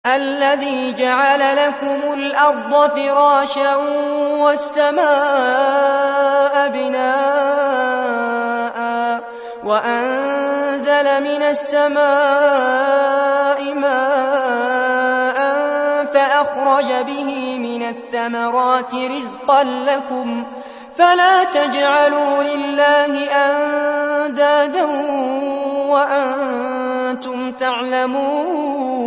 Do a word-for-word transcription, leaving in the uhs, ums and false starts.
الذي جعل لكم الأرض فراشا والسماء بناء وأنزل من السماء ماء فأخرج به من الثمرات رزقا لكم فلا تجعلوا لله أندادا وأنتم تعلمون